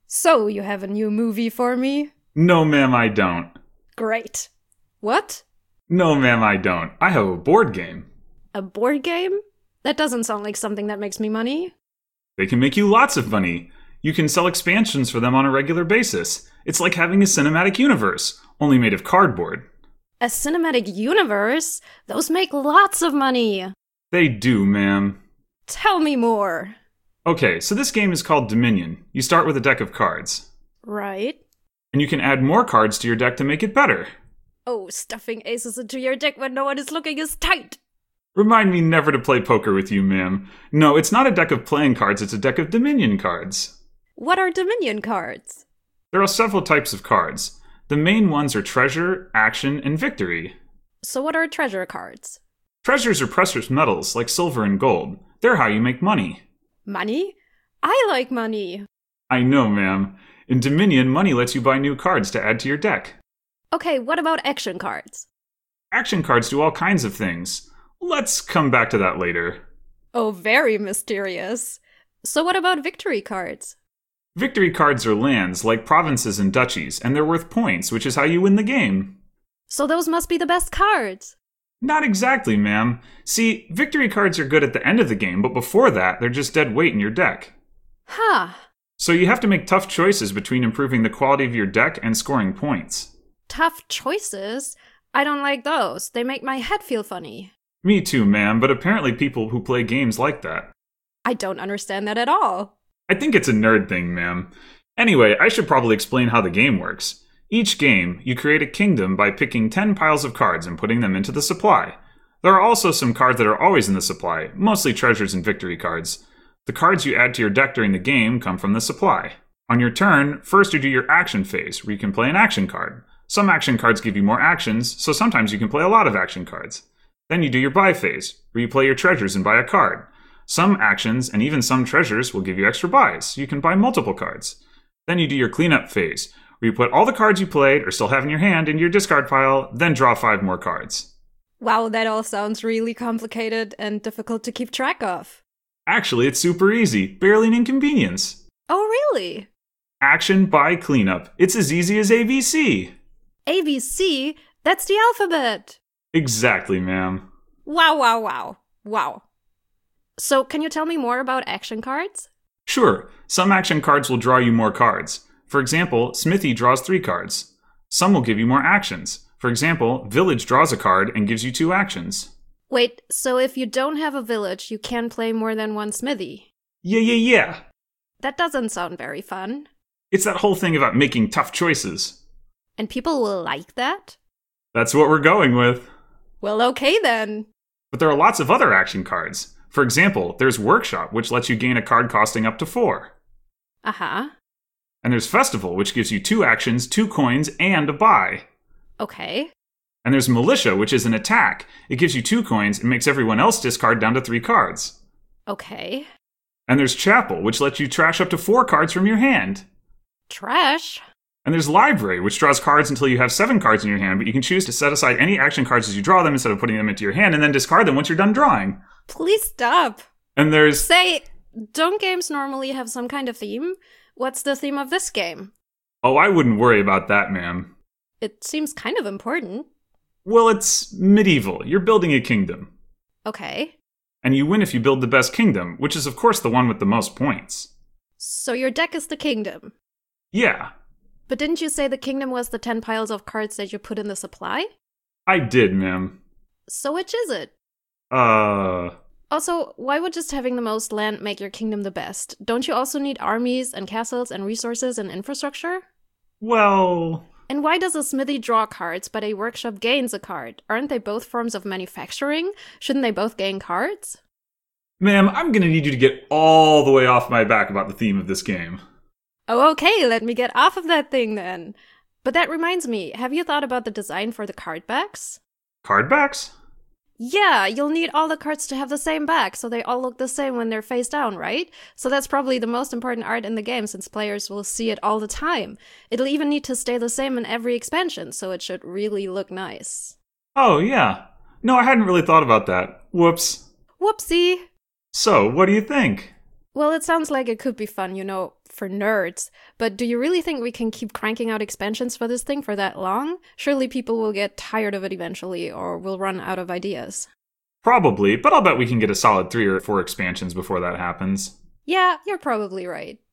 So, you have a new movie for me? No, ma'am, I don't. Great. What? No, ma'am, I don't. I have a board game. A board game? That doesn't sound like something that makes me money. They can make you lots of money. You can sell expansions for them on a regular basis. It's like having a cinematic universe, only made of cardboard. A cinematic universe? Those make lots of money. They do, ma'am. Tell me more. Okay, so this game is called Dominion. You start with a deck of cards. Right. And you can add more cards to your deck to make it better. Oh, stuffing aces into your deck when no one is looking is tight. Remind me never to play poker with you, ma'am. No, it's not a deck of playing cards, it's a deck of Dominion cards. What are Dominion cards? There are several types of cards. The main ones are Treasure, Action, and Victory. So what are treasure cards? Treasures are precious metals, like silver and gold. They're how you make money. Money? I like money. I know, ma'am. In Dominion, money lets you buy new cards to add to your deck. Okay, what about action cards? Action cards do all kinds of things. Let's come back to that later. Oh, very mysterious. So what about victory cards? Victory cards are lands, like provinces and duchies, and they're worth points, which is how you win the game. So those must be the best cards. Not exactly, ma'am. See, victory cards are good at the end of the game, but before that, they're just dead weight in your deck. Huh. So you have to make tough choices between improving the quality of your deck and scoring points. Tough choices? I don't like those. They make my head feel funny. Me too, ma'am, but apparently people who play games like that. I don't understand that at all. I think it's a nerd thing, ma'am. Anyway, I should probably explain how the game works. Each game, you create a kingdom by picking 10 piles of cards and putting them into the supply. There are also some cards that are always in the supply, mostly treasures and victory cards. The cards you add to your deck during the game come from the supply. On your turn, first you do your action phase, where you can play an action card. Some action cards give you more actions, so sometimes you can play a lot of action cards. Then you do your buy phase, where you play your treasures and buy a card. Some actions, and even some treasures, will give you extra buys. You can buy multiple cards. Then you do your cleanup phase, where you put all the cards you played or still have in your hand into your discard pile, then draw 5 more cards. Wow, that all sounds really complicated and difficult to keep track of. Actually, it's super easy, barely an inconvenience. Oh, really? Action, buy, cleanup. It's as easy as ABC. ABC? That's the alphabet. Exactly, ma'am. Wow, wow, wow. Wow. So, can you tell me more about action cards? Sure, some action cards will draw you more cards. For example, Smithy draws 3 cards. Some will give you more actions. For example, Village draws a card and gives you 2 actions. Wait, so if you don't have a village, you can play more than one smithy? Yeah. That doesn't sound very fun. It's that whole thing about making tough choices. And people will like that? That's what we're going with. Well, okay then. But there are lots of other action cards. For example, there's Workshop, which lets you gain a card costing up to 4. Uh-huh. And there's Festival, which gives you 2 actions, 2 coins, and a buy. Okay. And there's Militia, which is an attack. It gives you 2 coins and makes everyone else discard down to 3 cards. Okay. And there's Chapel, which lets you trash up to 4 cards from your hand. Trash? And there's Library, which draws cards until you have 7 cards in your hand, but you can choose to set aside any action cards as you draw them instead of putting them into your hand and then discard them once you're done drawing. Please stop. And there's... Say, don't games normally have some kind of theme? What's the theme of this game? Oh, I wouldn't worry about that, ma'am. It seems kind of important. Well, it's medieval. You're building a kingdom. Okay. And you win if you build the best kingdom, which is of course the one with the most points. So your deck is the kingdom? Yeah. But didn't you say the kingdom was the 10 piles of cards that you put in the supply? I did, ma'am. So which is it? Also, why would just having the most land make your kingdom the best? Don't you also need armies and castles and resources and infrastructure? Well... And why does a smithy draw cards, but a workshop gains a card? Aren't they both forms of manufacturing? Shouldn't they both gain cards? Ma'am, I'm gonna need you to get all the way off my back about the theme of this game. Oh, okay, let me get off of that thing then. But that reminds me, have you thought about the design for the card backs? Card backs? Yeah, you'll need all the cards to have the same back, so they all look the same when they're face down, right? So that's probably the most important art in the game, since players will see it all the time. It'll even need to stay the same in every expansion, so it should really look nice. Oh, yeah. No, I hadn't really thought about that. Whoops. Whoopsie! So, what do you think? Well, it sounds like it could be fun, for nerds. But do you really think we can keep cranking out expansions for this thing for that long? Surely people will get tired of it eventually, or will run out of ideas. Probably, but I'll bet we can get a solid 3 or 4 expansions before that happens. Yeah, you're probably right.